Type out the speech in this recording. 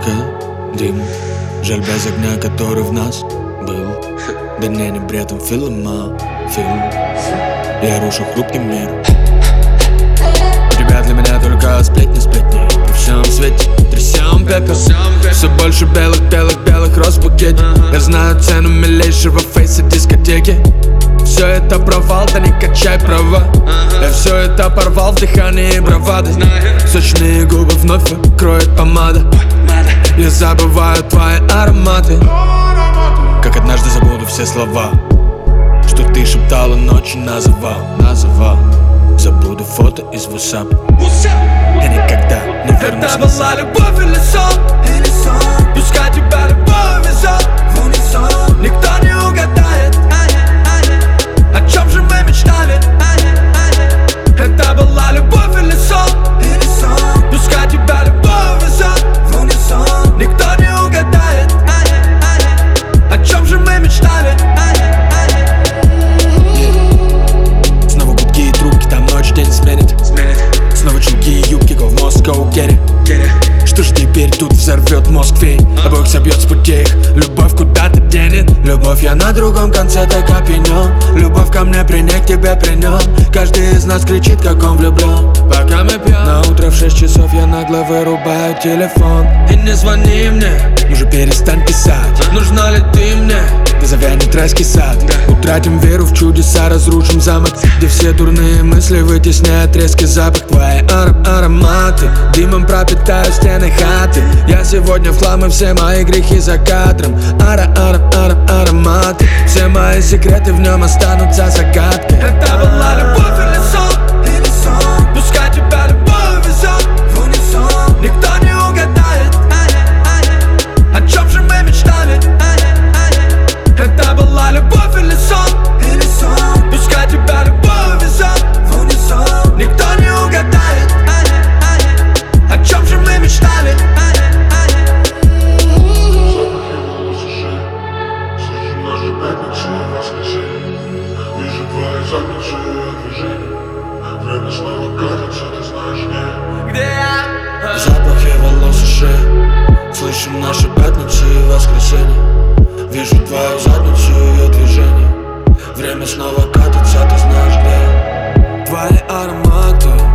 только дым. Жаль без огня, который в нас был. Да не при этом фильм. Я рушу хрупкий мир. У тебя для меня только сплетни. При всем свете трясем пепел. Все больше белых роз в букете. Я знаю цену милейшего фейса дискотеки. Все это провал, да не качай права. Я все это порвал в дыхании бравады. Сочные губы вновь кроет помада. Я забываю твои ароматы. Как однажды забуду все слова, что ты шептала ночью называл. Забуду фото из WhatsApp. Я никогда не вернусь. Это была любовь или сон? Пускай тебя любовь везет в унисон. Никто не угадает, о чем же мы мечтали. Это была любовь или сон? Пускай тебя любовь везет в унисон. Никто не угадает, о чем же мы мечтали. Снова гудки и трубки, там ночь день сменит. Снова чулки и юбки, go в Moscow, get it. Что ж теперь тут взорвет мозг фей? Обоих собьет с путей их, любовь куда-то денет. Любовь, я на другом конце, так опьянен. Любовь ко мне при ней, к тебе при нем. Каждый из нас кричит, как он влюблен. Пока мы пьем. На утро в 6 часов я нагло вырубаю телефон. И не звони мне, уже перестань писать. Нужна ли ты мне? Да завянет райский сад. Утратим веру в чудеса, разрушим замок, где все дурные мысли вытесняют резкий запах. Твои ароматы дымом пропитают стены хаты. Я сегодня в хлам, и все мои грехи за кадром. Ароматы, все мои секреты в нем останутся загадкой. Это была любовь или сон? Пускай тебя любовь везет в унисон. Никто не угадает, о чем же мы мечтали. Это была любовь или сон? Пускай тебя любовь везет в унисон. Никто не угадает, о чем же мы мечтали. Вижу твои задничные движения. Время снова катится, ты знаешь где. Где я? Запахи волос и шеи. Слышим наши пятницы и воскресенья. Вижу твою задницу и ее движение. Время снова катится, ты знаешь где. Твои ароматы